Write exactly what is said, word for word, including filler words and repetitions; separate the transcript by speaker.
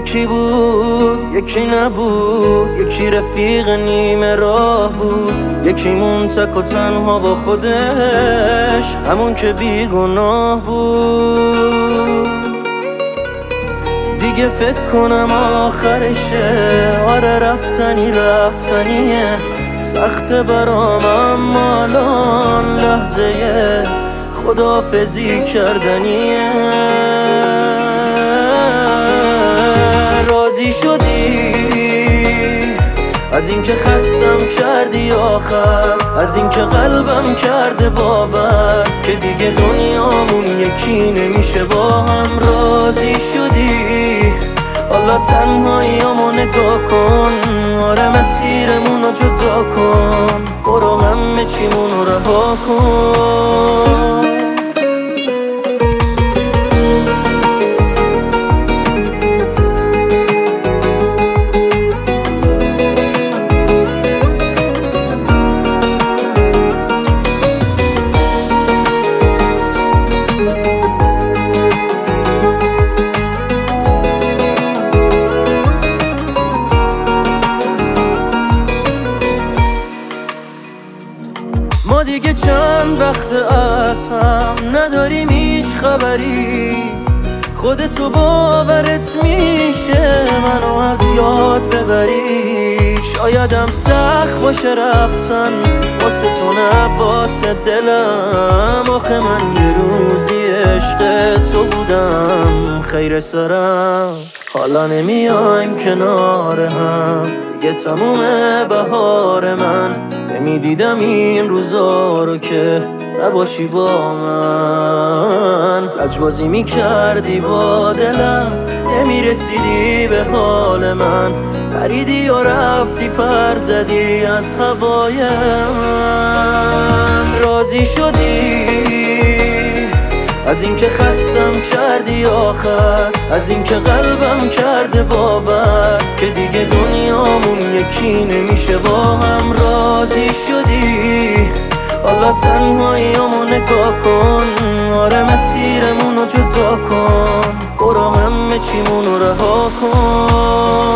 Speaker 1: یکی بود یکی نبود، یکی رفیق نیمه راه بود، یکی مون تک و تنها با خودش، همون که بیگناه بود. دیگه فکر کنم آخرشه، آره رفتنی رفتنیه، سخته برام اما الان لحظه خداحافظی کردنیه. راضی شدی از اینکه خستم کردی آخر، از اینکه قلبم کرده باور که دیگه دنیامون یکی نمیشه با هم. راضی شدی حالا تنهاییامو نگاه کن، آره مسیرمونو جدا کن، برو همه چیمونو رها کن. ما دیگه چند وقت از هم نداریم هیچ خبری، خودتو باورت میشه منو از یاد ببری. شایدم سخت باشه رفتن واسه تو نه واسه دلم، آخه من یه روزی عشق تو بودم خیر سرم. حالا نمیایم کنار هم دیگه، تموم بهار من، نمیدیدم این روزا رو که نباشی با من. لجبازی میکردی با دلم، نمیرسیدی به حال من، پریدی و رفتی پر زدی از هوای من. راضی شدی از اینکه خستم کردی آخر، از اینکه قلبم کرده باور که دیگه دنیامون یکی نمیشه با هم. راضی شدی حالا تنهاییامو نگاه کن، آره مسیرمونو جدا کن، برو همه چیمونو رها کن.